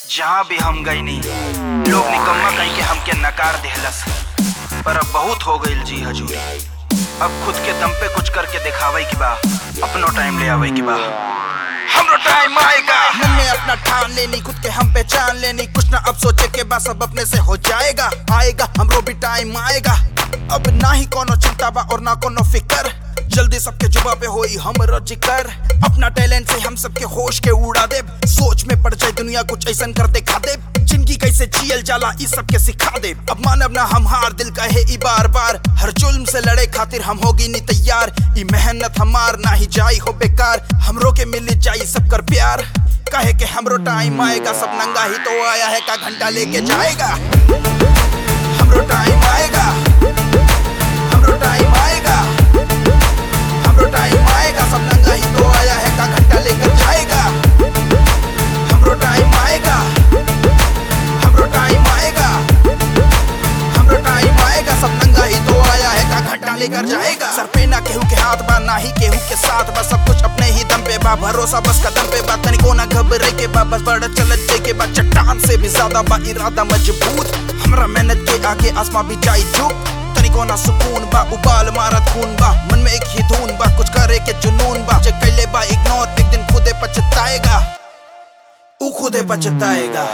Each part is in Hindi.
जहाँ भी हम गई नहीं, लोग निकम्मा कहीं के हमके नकार देहलस। पर अब बहुत हो गई जी हजूरी। अब खुद के दम पे कुछ करके दिखावे की बा, अपनो टाइम ले आवे की बा। हमरो टाइम आएगा, हमने अपना ठान लेनी, खुद के हम पहचान लेनी। कुछ ना अब सोचे के बाद सब अपने से हो जाएगा। आएगा हमरो भी टाइम आएगा। अब ना ही कोनो चिंता बा और ना कोनो फिकर। जल्दी सबके जुबा पे होई हमरो जिक्र। अपना टैलेंट से हम सबके होश के उड़ा दे। सोच में पड़ जाए दुनिया कुछ ऐसा कर दिखा दे। जिंदगी कैसे जियल जाला इस सबके सिखा दे। अब मानव ना हम हार, दिल कहे ई बार बार। हर जुल्म से लड़े खातिर हम होगी नी तैयार। ई मेहनत हमार ना ही जाई हो बेकार। हमरो के मिल जाई सब कर प्यार। कहे के हमरो टाइम आएगा, सब नंगा ही तो आया है का घंटा लेके जाएगा। हमरो टाइम आएगा, हमरो टाइम आएगा, हमरो टाइम आएगा, सब नंगा ही तो आया है का घंटा लेकर जाएगा। हमरो टाइम आएगा, हमरो टाइम आएगा, हमरो टाइम आएगा, सब नंगा ही तो आया है का घंटा लेकर जाएगा। सर पे ना केहू के हाथ बा, ना ही केहू के साथ बा। सब कुछ अपने ही दम पे बा, भरोसा बस कदम पे बा। तनिको ना घबरे के बा, बस बढ़ चलत जे के बा। चट्टान से भी ज्यादा बा इरादा मजबूत। हमरा मेहनत के आगे आसमां भी जाई झुक। तनिको ना सुकून बा, उबाल मारत खून बा। मन में एक ही धुन बा, कुछ करे के जुनून बा। जे कैले बा इग्नोर, एक दिन खुदे पछताएगा। ऊ खुदे पछताएगा।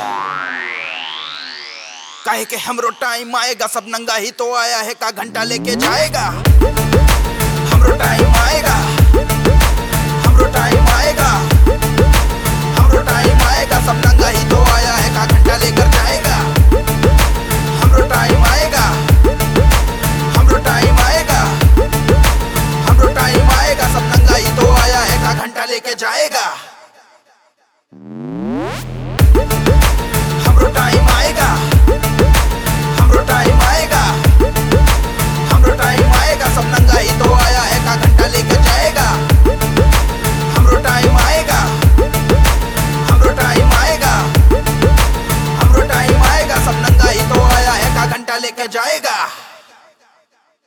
काहे के हमरो टाइम आएगा, सब नंगा ही तो आया है का घंटा लेके जाएगा। हमरो टाइम आएगा, हमरो टाइम आएगा, हमरो टाइम आएगा, सब नंगा ही तो आया है का घंटा लेकर जाएगा। हमरो टाइम आएगा, हमरो टाइम आएगा, हमरो टाइम आएगा, सब नंगा ही तो आया है का घंटा लेके जाएगा। हमरो टाइम आएगा, हमरो टाइम आएगा, हमरो टाइम आएगा, सब नंगा ही तो आया है का घंटा लेके जाएगा। हमरो टाइम आएगा, हमरो टाइम आएगा, हमरो टाइम आएगा, सब नंगा ही तो आया है का घंटा लेके जाएगा।